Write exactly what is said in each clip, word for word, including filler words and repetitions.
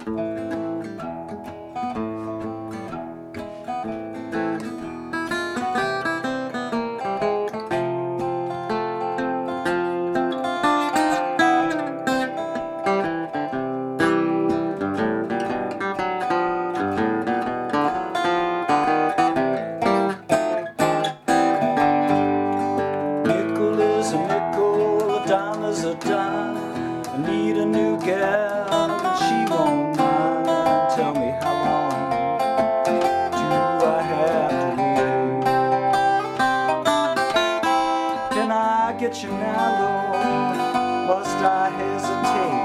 A dime. I need a new gal, and she won't mind. Tell me how long do I have to wait? Can I get you now, Lord? Must I hesitate?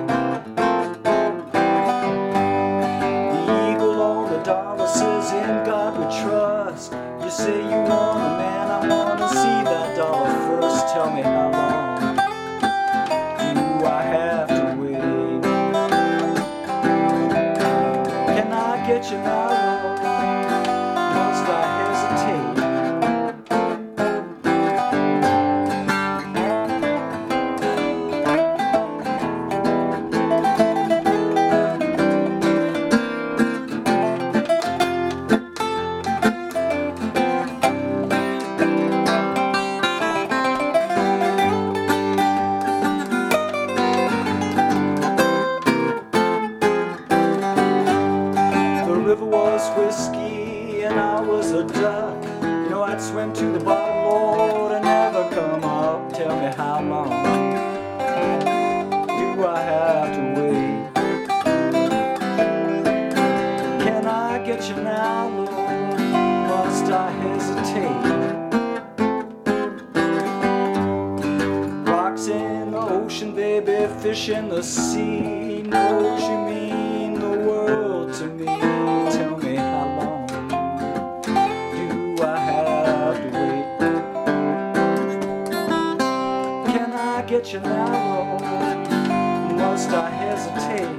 The eagle on the dollar says, in God we trust. You say you want a man, I want to see that dollar first. Tell me how long I have to wait. Can I get you now, Lord? Must I hesitate? Whiskey and I was a duck. You know I'd swim to the bottom, Lord, and never come up. Tell me how long do I have to wait? Can I get you now, Lord? Must I hesitate? Rocks in the ocean, baby, fish in the sea. Knows you mean the world to me. Tell me how long do I have to wait? Can I get you now, Lord? Must I hesitate?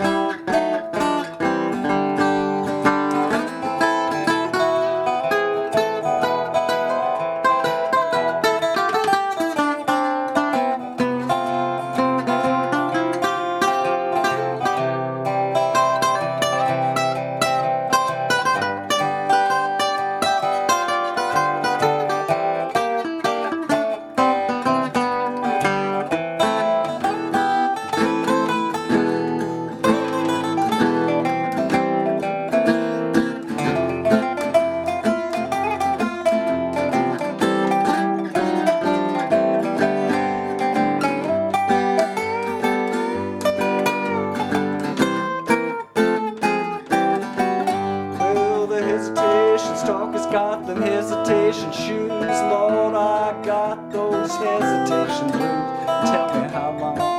Stalker's got them hesitation shoes. Lord, I got those hesitation blues. Tell me how long do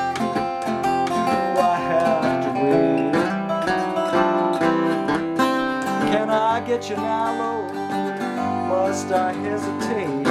I have to wait? Can I get you now, Lord? Must I hesitate?